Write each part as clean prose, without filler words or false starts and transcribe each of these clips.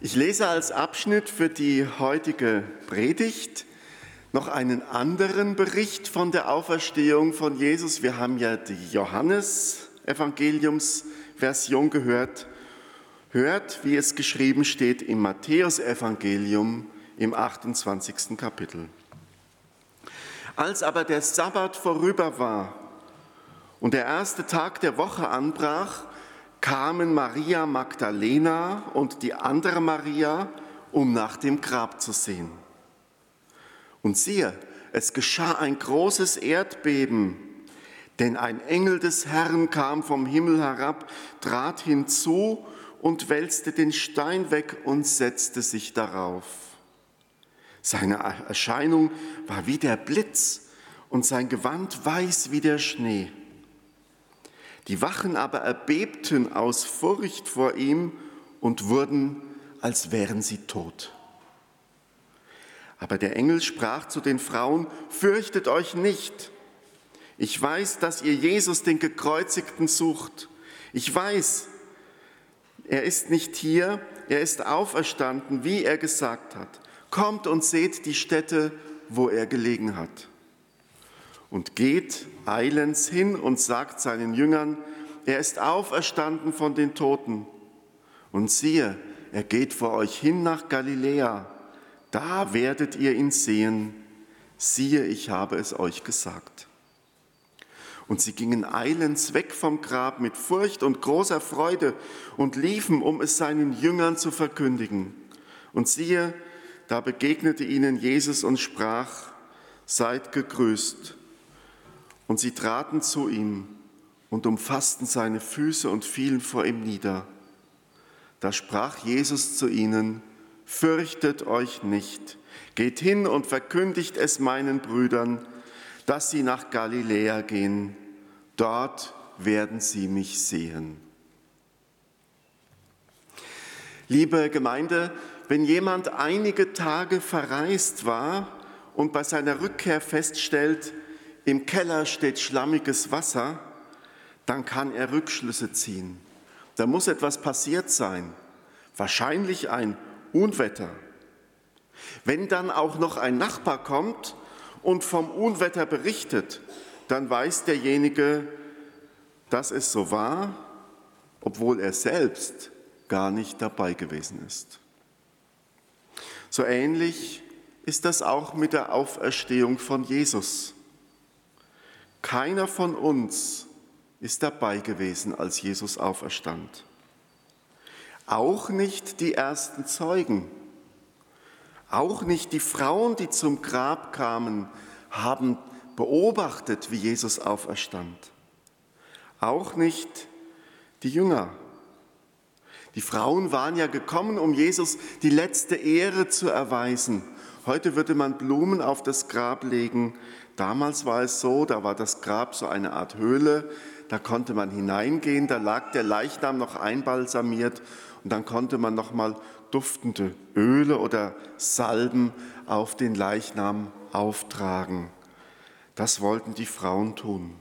Ich lese als Abschnitt für die heutige Predigt noch einen anderen Bericht von der Auferstehung von Jesus. Wir haben ja die Johannes-Evangeliums-Version gehört. Hört, wie es geschrieben steht im Matthäus-Evangelium im 28. Kapitel. Als aber der Sabbat vorüber war und der erste Tag der Woche anbrach, kamen Maria Magdalena und die andere Maria, um nach dem Grab zu sehen. Und siehe, es geschah ein großes Erdbeben, denn ein Engel des Herrn kam vom Himmel herab, trat hinzu und wälzte den Stein weg und setzte sich darauf. Seine Erscheinung war wie der Blitz und sein Gewand weiß wie der Schnee. Die Wachen aber erbebten aus Furcht vor ihm und wurden, als wären sie tot. Aber der Engel sprach zu den Frauen: Fürchtet euch nicht. Ich weiß, dass ihr Jesus, den Gekreuzigten, sucht. Ich weiß, er ist nicht hier, er ist auferstanden, wie er gesagt hat. Kommt und seht die Stätte, wo er gelegen hat. Und geht eilends hin und sagt seinen Jüngern, er ist auferstanden von den Toten. Und siehe, er geht vor euch hin nach Galiläa. Da werdet ihr ihn sehen. Siehe, ich habe es euch gesagt. Und sie gingen eilends weg vom Grab mit Furcht und großer Freude und liefen, um es seinen Jüngern zu verkündigen. Und siehe, da begegnete ihnen Jesus und sprach, seid gegrüßt. Und sie traten zu ihm und umfassten seine Füße und fielen vor ihm nieder. Da sprach Jesus zu ihnen: Fürchtet euch nicht, geht hin und verkündigt es meinen Brüdern, dass sie nach Galiläa gehen. Dort werden sie mich sehen. Liebe Gemeinde, wenn jemand einige Tage verreist war und bei seiner Rückkehr feststellt, im Keller steht schlammiges Wasser, dann kann er Rückschlüsse ziehen. Da muss etwas passiert sein, wahrscheinlich ein Unwetter. Wenn dann auch noch ein Nachbar kommt und vom Unwetter berichtet, dann weiß derjenige, dass es so war, obwohl er selbst gar nicht dabei gewesen ist. So ähnlich ist das auch mit der Auferstehung von Jesus. Keiner von uns ist dabei gewesen, als Jesus auferstand. Auch nicht die ersten Zeugen, auch nicht die Frauen, die zum Grab kamen, haben beobachtet, wie Jesus auferstand. Auch nicht die Jünger. Die Frauen waren ja gekommen, um Jesus die letzte Ehre zu erweisen. Heute würde man Blumen auf das Grab legen. Damals war es so, da war das Grab so eine Art Höhle, da konnte man hineingehen, da lag der Leichnam noch einbalsamiert und dann konnte man nochmal duftende Öle oder Salben auf den Leichnam auftragen. Das wollten die Frauen tun.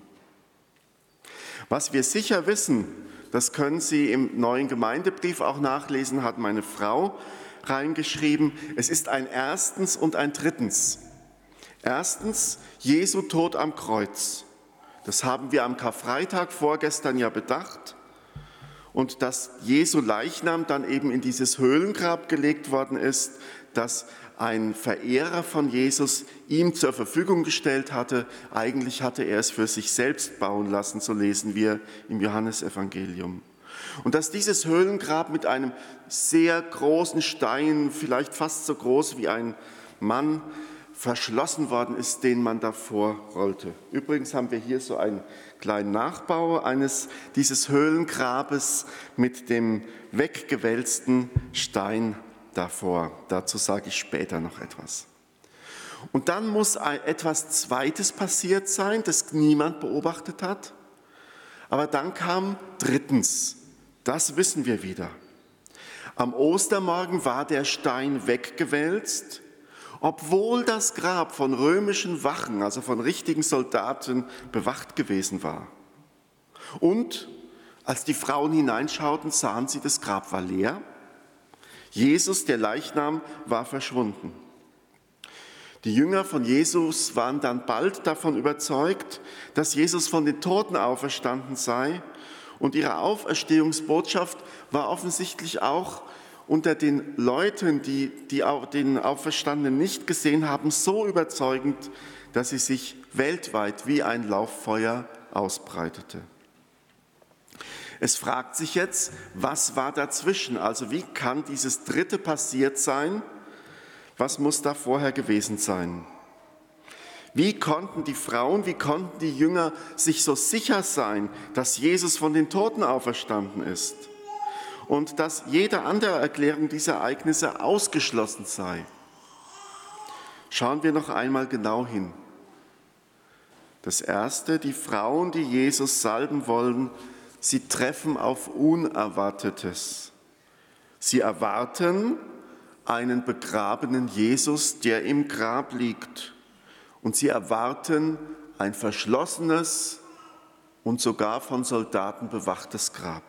Was wir sicher wissen, das können Sie im neuen Gemeindebrief auch nachlesen, hat meine Frau reingeschrieben, es ist ein Erstens und ein Drittens. Erstens, Jesu Tod am Kreuz. Das haben wir am Karfreitag vorgestern ja bedacht. Und dass Jesu Leichnam dann eben in dieses Höhlengrab gelegt worden ist, das ein Verehrer von Jesus ihm zur Verfügung gestellt hatte. Eigentlich hatte er es für sich selbst bauen lassen, so lesen wir im Johannesevangelium. Und dass dieses Höhlengrab mit einem sehr großen Stein, vielleicht fast so groß wie ein Mann, verschlossen worden ist, den man davor rollte. Übrigens haben wir hier so einen kleinen Nachbau dieses Höhlengrabes mit dem weggewälzten Stein davor. Dazu sage ich später noch etwas. Und dann muss etwas Zweites passiert sein, das niemand beobachtet hat. Aber dann kam drittens, das wissen wir wieder. Am Ostermorgen war der Stein weggewälzt, obwohl das Grab von römischen Wachen, also von richtigen Soldaten, bewacht gewesen war. Und als die Frauen hineinschauten, sahen sie, das Grab war leer. Jesus, der Leichnam, war verschwunden. Die Jünger von Jesus waren dann bald davon überzeugt, dass Jesus von den Toten auferstanden sei. Und ihre Auferstehungsbotschaft war offensichtlich auch unter den Leuten, die den Auferstandenen nicht gesehen haben, so überzeugend, dass sie sich weltweit wie ein Lauffeuer ausbreitete. Es fragt sich jetzt, was war dazwischen? Also wie kann dieses Dritte passiert sein? Was muss da vorher gewesen sein? Wie konnten die Frauen, wie konnten die Jünger sich so sicher sein, dass Jesus von den Toten auferstanden ist und dass jede andere Erklärung dieser Ereignisse ausgeschlossen sei? Schauen wir noch einmal genau hin. Das Erste, die Frauen, die Jesus salben wollen, sie treffen auf Unerwartetes. Sie erwarten einen begrabenen Jesus, der im Grab liegt. Und sie erwarten ein verschlossenes und sogar von Soldaten bewachtes Grab.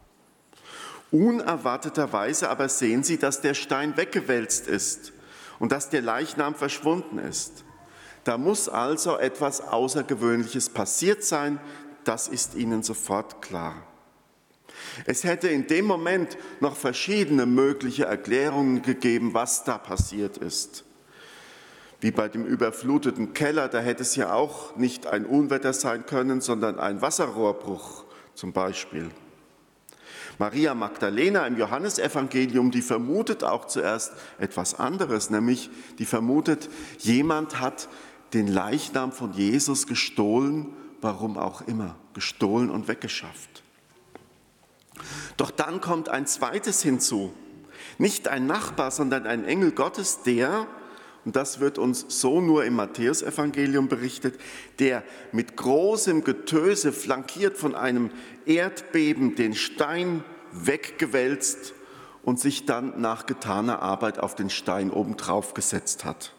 Unerwarteterweise aber sehen sie, dass der Stein weggewälzt ist und dass der Leichnam verschwunden ist. Da muss also etwas Außergewöhnliches passiert sein, das ist ihnen sofort klar. Es hätte in dem Moment noch verschiedene mögliche Erklärungen gegeben, was da passiert ist. Wie bei dem überfluteten Keller, da hätte es ja auch nicht ein Unwetter sein können, sondern ein Wasserrohrbruch zum Beispiel. Maria Magdalena im Johannesevangelium, die vermutet auch zuerst etwas anderes, nämlich die vermutet, jemand hat den Leichnam von Jesus gestohlen, warum auch immer, gestohlen und weggeschafft. Doch dann kommt ein zweites hinzu, nicht ein Nachbar, sondern ein Engel Gottes, der, und das wird uns so nur im Matthäusevangelium berichtet, der mit großem Getöse, flankiert von einem Erdbeben, den Stein weggewälzt und sich dann nach getaner Arbeit auf den Stein obendrauf gesetzt hat.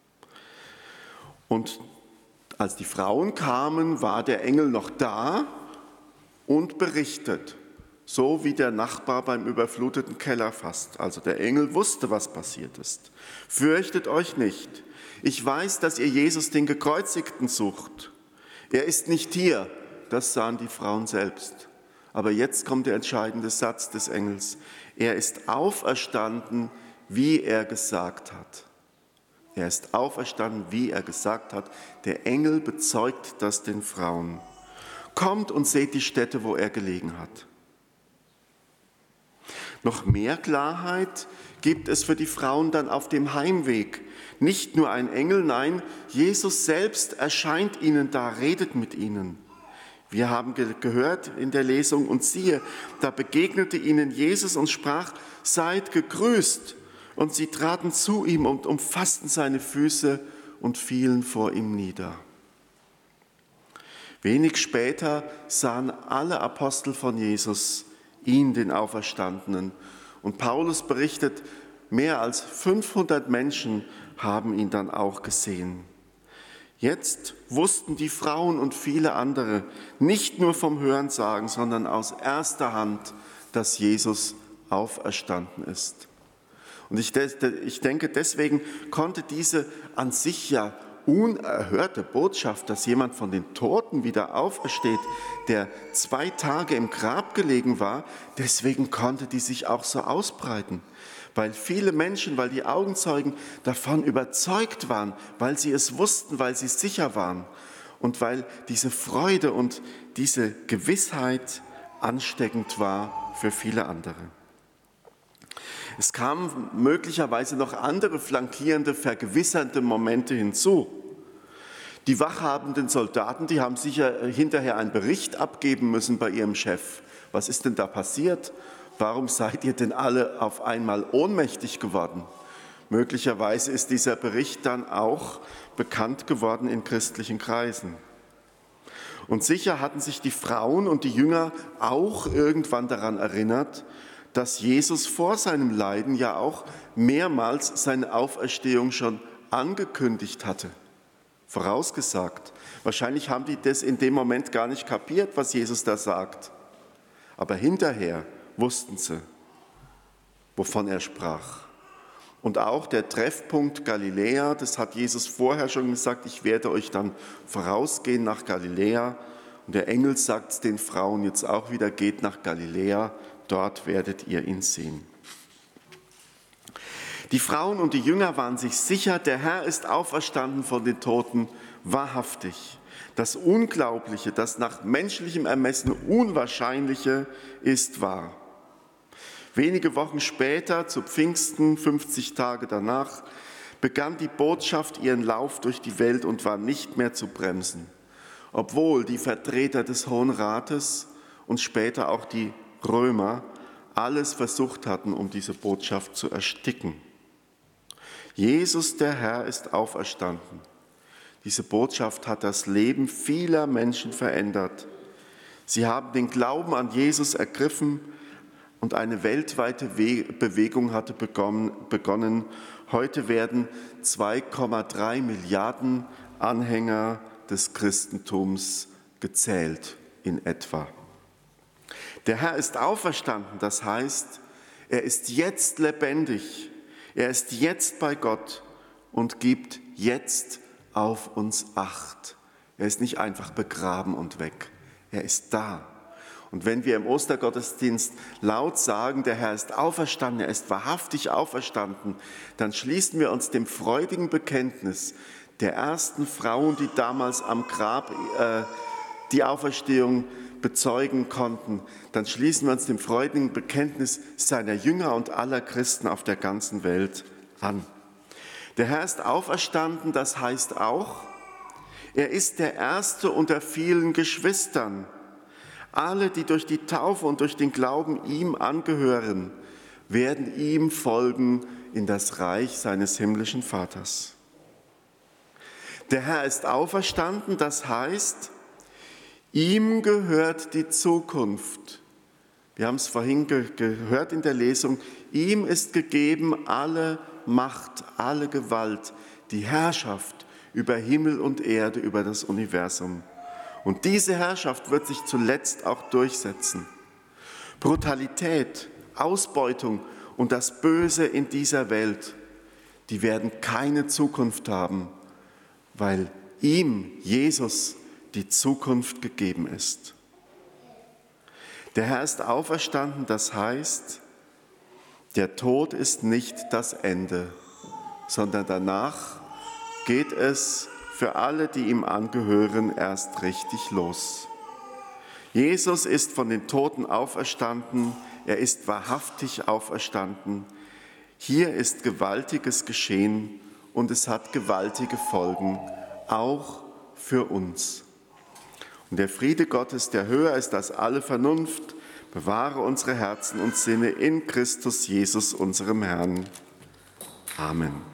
Und als die Frauen kamen, war der Engel noch da und berichtet, so wie der Nachbar beim überfluteten Keller fast. Also der Engel wusste, was passiert ist. Fürchtet euch nicht. Ich weiß, dass ihr Jesus, den Gekreuzigten, sucht. Er ist nicht hier. Das sahen die Frauen selbst. Aber jetzt kommt der entscheidende Satz des Engels. Er ist auferstanden, wie er gesagt hat. Er ist auferstanden, wie er gesagt hat. Der Engel bezeugt das den Frauen. Kommt und seht die Stätte, wo er gelegen hat. Noch mehr Klarheit gibt es für die Frauen dann auf dem Heimweg. Nicht nur ein Engel, nein, Jesus selbst erscheint ihnen da, redet mit ihnen. Wir haben gehört in der Lesung, und siehe, da begegnete ihnen Jesus und sprach, seid gegrüßt. Und sie traten zu ihm und umfassten seine Füße und fielen vor ihm nieder. Wenig später sahen alle Apostel von Jesus ihn, den Auferstandenen. Und Paulus berichtet, mehr als 500 Menschen haben ihn dann auch gesehen. Jetzt wussten die Frauen und viele andere nicht nur vom Hörensagen, sondern aus erster Hand, dass Jesus auferstanden ist. Und ich denke, deswegen konnte diese an sich ja unerhörte Botschaft, dass jemand von den Toten wieder aufersteht, der 2 Tage im Grab gelegen war, deswegen konnte die sich auch so ausbreiten. Weil viele Menschen, weil die Augenzeugen davon überzeugt waren, weil sie es wussten, weil sie sicher waren und weil diese Freude und diese Gewissheit ansteckend war für viele andere. Es kamen möglicherweise noch andere flankierende, vergewissernde Momente hinzu. Die wachhabenden Soldaten, die haben sicher hinterher einen Bericht abgeben müssen bei ihrem Chef. Was ist denn da passiert? Warum seid ihr denn alle auf einmal ohnmächtig geworden? Möglicherweise ist dieser Bericht dann auch bekannt geworden in christlichen Kreisen. Und sicher hatten sich die Frauen und die Jünger auch irgendwann daran erinnert, dass Jesus vor seinem Leiden ja auch mehrmals seine Auferstehung schon angekündigt hatte, vorausgesagt. Wahrscheinlich haben die das in dem Moment gar nicht kapiert, was Jesus da sagt. Aber hinterher wussten sie. wovon er sprach. Und auch der Treffpunkt Galiläa, das hat Jesus vorher schon gesagt, ich werde euch dann vorausgehen nach Galiläa. Und der Engel sagt es den Frauen jetzt auch wieder, geht nach Galiläa, dort werdet ihr ihn sehen. Die Frauen und die Jünger waren sich sicher, der Herr ist auferstanden von den Toten, wahrhaftig. Das Unglaubliche, das nach menschlichem Ermessen Unwahrscheinliche ist wahr. Wenige Wochen später, zu Pfingsten, 50 Tage danach, begann die Botschaft ihren Lauf durch die Welt und war nicht mehr zu bremsen. Obwohl die Vertreter des Hohen Rates und später auch die Römer alles versucht hatten, um diese Botschaft zu ersticken. Jesus, der Herr, ist auferstanden. Diese Botschaft hat das Leben vieler Menschen verändert. Sie haben den Glauben an Jesus ergriffen und eine weltweite Bewegung hatte begonnen. Heute werden 2,3 Milliarden Anhänger des Christentums gezählt in etwa. Der Herr ist auferstanden, das heißt, er ist jetzt lebendig, er ist jetzt bei Gott und gibt jetzt auf uns Acht. Er ist nicht einfach begraben und weg, er ist da. Und wenn wir im Ostergottesdienst laut sagen, der Herr ist auferstanden, er ist wahrhaftig auferstanden, dann schließen wir uns dem freudigen Bekenntnis der ersten Frauen, die damals am Grab die Auferstehung bezeugen konnten, dann schließen wir uns dem freudigen Bekenntnis seiner Jünger und aller Christen auf der ganzen Welt an. Der Herr ist auferstanden, das heißt auch, er ist der Erste unter vielen Geschwistern. Alle, die durch die Taufe und durch den Glauben ihm angehören, werden ihm folgen in das Reich seines himmlischen Vaters. Der Herr ist auferstanden, das heißt, ihm gehört die Zukunft. Wir haben es vorhin gehört in der Lesung, ihm ist gegeben alle Macht, alle Gewalt, die Herrschaft über Himmel und Erde, über das Universum. Und diese Herrschaft wird sich zuletzt auch durchsetzen. Brutalität, Ausbeutung und das Böse in dieser Welt, die werden keine Zukunft haben, weil ihm, Jesus, die Zukunft gegeben ist. Der Herr ist auferstanden, das heißt, der Tod ist nicht das Ende, sondern danach geht es für alle, die ihm angehören, erst richtig los. Jesus ist von den Toten auferstanden, er ist wahrhaftig auferstanden. Hier ist Gewaltiges geschehen und es hat gewaltige Folgen, auch für uns. Und der Friede Gottes, der höher ist als alle Vernunft, bewahre unsere Herzen und Sinne in Christus Jesus, unserem Herrn. Amen.